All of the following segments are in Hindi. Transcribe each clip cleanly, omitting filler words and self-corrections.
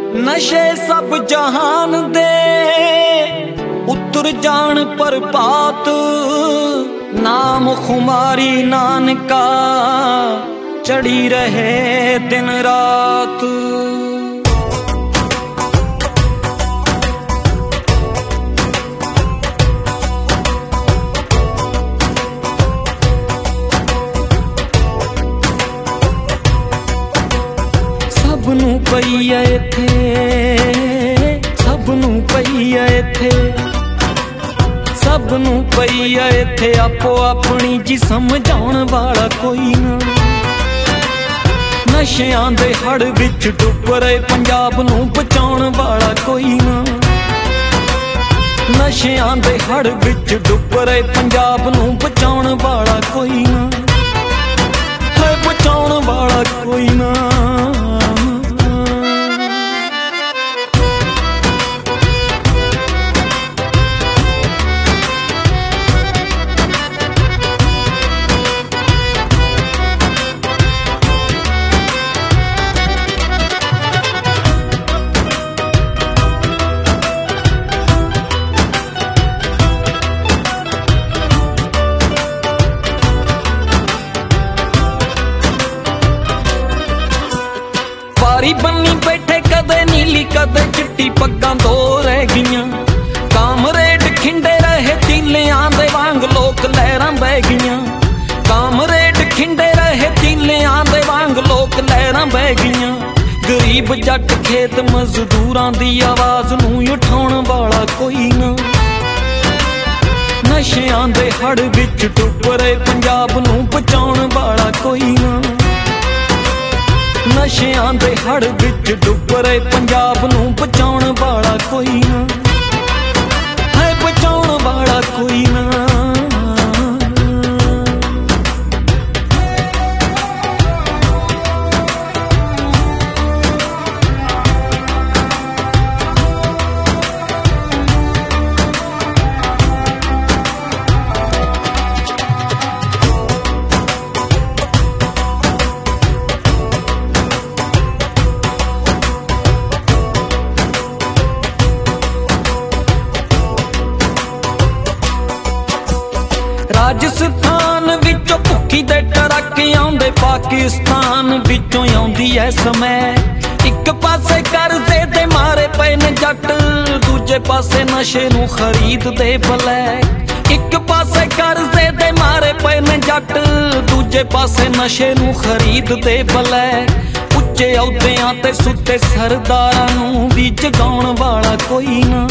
नशे सब जहान दे उतर जान परपात, नाम खुमारी नानका चढ़ी रहे दिन रात। सबनू पई है इत्थे, सबनू पई है इत्थे, सबनू पई है इत्थे आपो अपनी जी समझाउण वाला कोई ना। नशियां दे हड़ विच डुब रहे पंजाब नू बचाउण वाला कोई ना। नशियां दे हड़ विच डुब रहे पंजाब नू बचाउण वाला कोई ना, है बचाउण वाला कोई ना। सारी बन्नी बैठे कदे नीली कदे चिट्टी पग्गां दो रह गईयां। कामरेड खिंडे रहे तीलियां दे वांग लोक लहरां बह गईयां। कामरेड खिंडे रहे तीलियां दे वांग लोक लहरां बह गईयां। गरीब जट खेत मजदूरां दी आवाज नूं उठाउण वाला कोई ना। नशियां दे हड़ विच डुब रहे पंजाब नूं बचाउण वाला कोई ना। नशियां दे हड़ विच डुब रहे पंजाब नूं बचाउण वाला कोई ना, है बचाउण वाला कोई ना। राजस्थान विचों भुक्खी दे ट्रक आउंदे, पाकिस्तान विचों आउंदी है समय। एक पासे करजे दे मारे पे ने जट, दूजे पासे नशे नूं खरीद दे ब्लैक। एक पासे करजे दे मारे पे ने जट, दूजे पासे नशे नूं खरीद दे ब्लैक। उच्चे अहुदियां ते सुते सरदारां नूं भी जगाउण वाला कोई ना।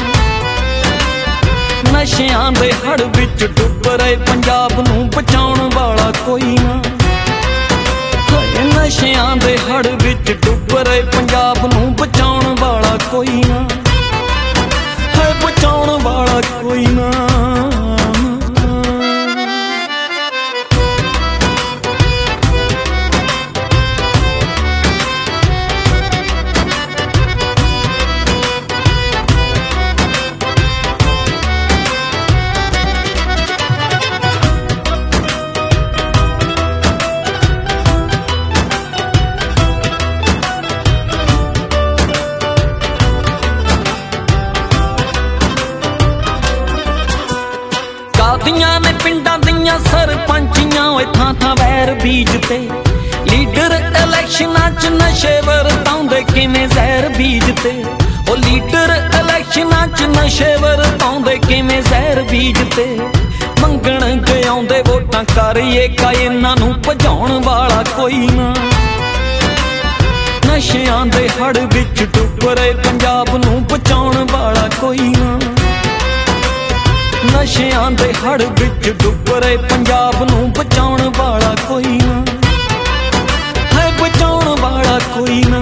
नशियां दे हड़ विच डुब रहे पंजाब नूं बचाउण वाला कोई ना। नशियां दे हड़ विच डुब रहे पंजाब नूं बचाउण वाला कोई ना, है बचाउण वाला कोई ना। कादियां ने पिंडां दियां सरपंचियां थां थां वैर बीजते। लीडर इलैक्शनां च नशे वरताउंदे किवें जहर बीजते। ओ लीडर इलैक्शनां च नशे वरताउंदे किवें जहर बीजते। मंगण जे आउंदे वोटां करिए का इन्हां नूं भजाउण वाला कोई ना। नशियां दे हड़ विच डुब रहे पंजाब नूं बचाउण वाला कोई ना। नशियां दे हड़ विच डुब रहे पंजाब नूं बचाउण वाला कोई ना, है बचाउण वाला कोई ना।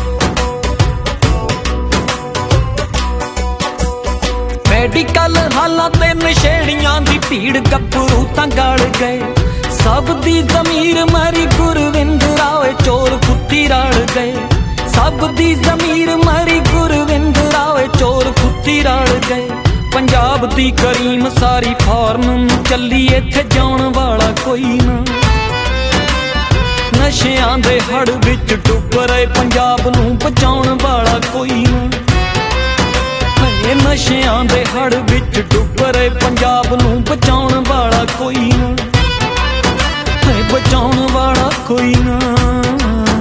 मेडिकल हल ਮਾਲਾਂ ਤੇ ਨਸ਼ੇੜੀਆਂ ਦੀ ਭੀੜ ਗੱਭਰੂ ਤਾਂ ਗਲ ਗਏ ਸਭ ਦੀ ਜ਼ਮੀਰ ਮਰੀ ਗੁਰਵਿੰਦ ਰਾਏ ਚੋਰ ਕੁੱਤੀ ਰਲ ਗਏ ਸਭ ਦੀ ਜ਼ਮੀਰ ਮਰੀ ਗੁਰਵਿੰਦ ਰਾਏ ਚੋਰ ਕੁੱਤੀ ਰਲ ਗਏ ਪੰਜਾਬ ਦੀ ਕਰੀਮ ਸਾਰੀ ਫੌਰਨ ਨੂੰ ਚੱਲੀ ਇੱਥੇ ਜਾਣ ਵਾਲਾ ਕੋਈ ਨਾ ਨਸ਼ਿਆਂ ਦੇ ਹੜ ਵਿੱਚ ਡੁੱਬ ਰਹੇ ਪੰਜਾਬ ਨੂੰ ਬਚਾਉਣ ਵਾਲਾ ਕੋਈ ਨਾ ਨਸ਼ਿਆਂ ਦੇ ਹੜ ਵਿੱਚ ਡੁੱਬ ਰਹੇ ਪੰਜਾਬ ਨੂੰ ਬਚਾਉਣ ਵਾਲਾ ਕੋਈ ਨਾ ਬਚਾਉਣ ਵਾਲਾ ਕੋਈ ਨਾ